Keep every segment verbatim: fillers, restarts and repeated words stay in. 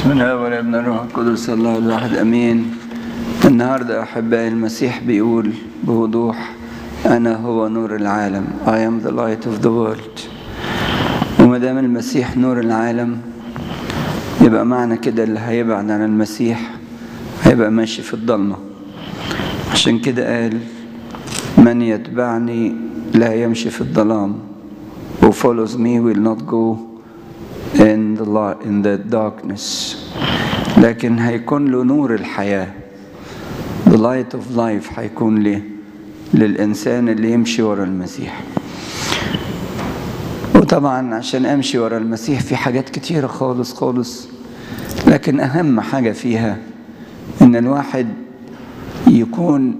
بسم الله والابن الروح القدس الله الواحد امين. النهارده احبائي المسيح بيقول بوضوح انا هو نور العالم. I am the light of the world. وما دام المسيح نور العالم يبقى معنى كده اللي هيبعد عن المسيح هيبقى ماشي في الضلمه. عشان كده قال من يتبعني لا يمشي في الظلام. Who follows me will not go in the light, in the darkness. لكن هيكون له نور الحياة. The light of life هيكون له للإنسان اللي يمشي ورا المسيح. وطبعا عشان أمشي ورا المسيح في حاجات كتيرة خالص خالص، لكن أهم حاجة فيها إن الواحد يكون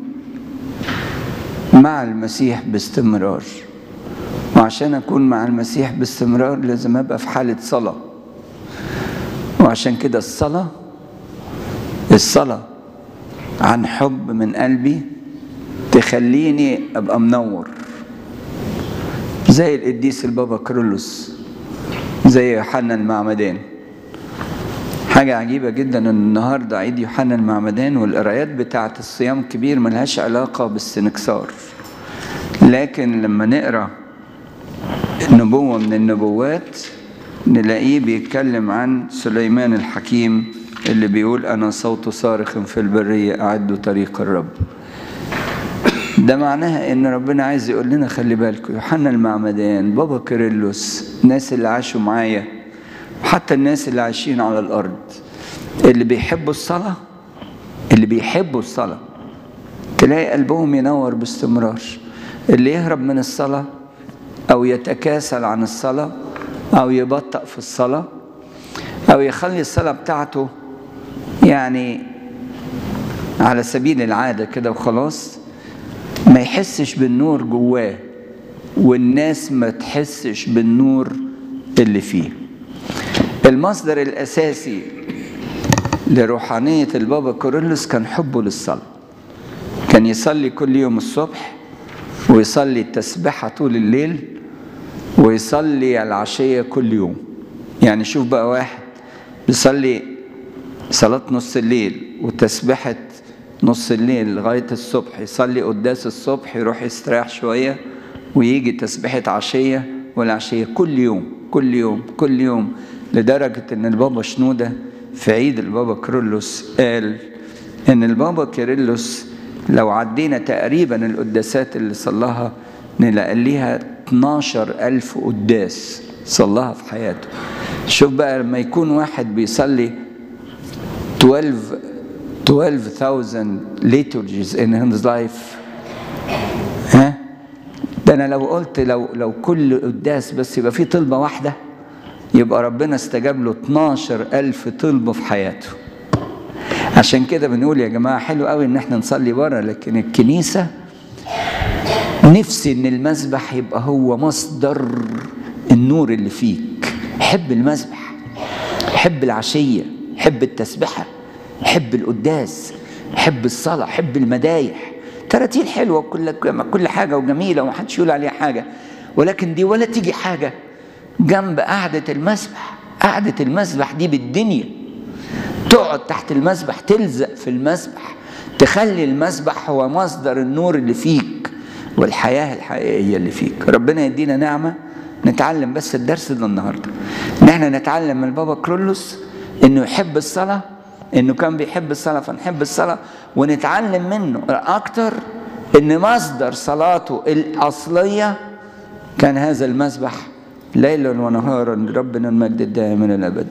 مع المسيح باستمرار. وعشان أكون مع المسيح باستمرار لازم أبقى في حالة صلاة. وعشان كده الصلاة الصلاة عن حب من قلبي تخليني أبقى منور زي القديس البابا كيرلس، زي يوحنا المعمدان. حاجة عجيبة جدا ان النهاردة عيد يوحنا المعمدان، والقرايات بتاعة الصيام كبير ملهاش علاقة بالسنكسار، لكن لما نقرأ نبوة من النبوات نلاقيه بيتكلم عن سليمان الحكيم اللي بيقول أنا صوت صارخ في البرية أعدوا طريق الرب. ده معناها إن ربنا عايز يقول لنا خلي بالكم يوحنا المعمدان، بابا كيرلس، الناس اللي عاشوا معايا وحتى الناس اللي عايشين على الأرض اللي بيحبوا الصلاة اللي بيحبوا الصلاة تلاقي قلبهم ينور باستمرار. اللي يهرب من الصلاة أو يتكاسل عن الصلاة أو يبطأ في الصلاة أو يخلي الصلاة بتاعته يعني على سبيل العادة كده وخلاص، ما يحسش بالنور جواه والناس ما تحسش بالنور اللي فيه. المصدر الأساسي لروحانية البابا كيرلس كان حبه للصلاة. كان يصلي كل يوم الصبح ويصلي التسبيحة طول الليل ويصلي العشية كل يوم. يعني شوف بقى واحد بيصلي صلاة نص الليل وتسبيحة نص الليل لغاية الصبح، يصلي قداس الصبح يروح يستريح شوية ويجي تسبيحة عشية والعشية كل يوم كل يوم كل يوم، لدرجة ان البابا شنودة في عيد البابا كيرلس قال ان البابا كيرلس لو عدينا تقريبا القداسات اللي صلاها نلاقي ليها اتناشر ألف قداس صلاها في حياته. شوف بقى لما يكون واحد بيصلي twelve thousand liturgies in his life، ها ده انا لو قلت لو لو كل قداس بس يبقى فيه طلبة واحدة يبقى ربنا استجاب له اتناشر ألف طلبة في حياته. عشان كده بنقول يا جماعة حلو قوي ان احنا نصلي بره، لكن الكنيسة نفسي ان المسبح يبقى هو مصدر النور اللي فيك. حب المسبح، حب العشية، حب التسبحة، حب القداس، حب الصلاة، حب المدايح. تراتيل حلوة وكل كل حاجة وجميلة ومحدش يقول عليها حاجة، ولكن دي ولا تيجي حاجة جنب قعدة المسبح. قعدة المسبح دي بالدنيا. تقعد تحت المسبح، تلزق في المسبح، تخلي المسبح هو مصدر النور اللي فيك والحياة الحقيقية اللي فيك. ربنا يدينا نعمة نتعلم بس الدرس ده النهاردة، ان احنا نتعلم من بابا كيرلس انه يحب الصلاة، انه كان بيحب الصلاة فنحب الصلاة، ونتعلم منه اكتر ان مصدر صلاته الاصلية كان هذا المسبح ليلا ونهارا لربنا المجد الدائم الى الابد.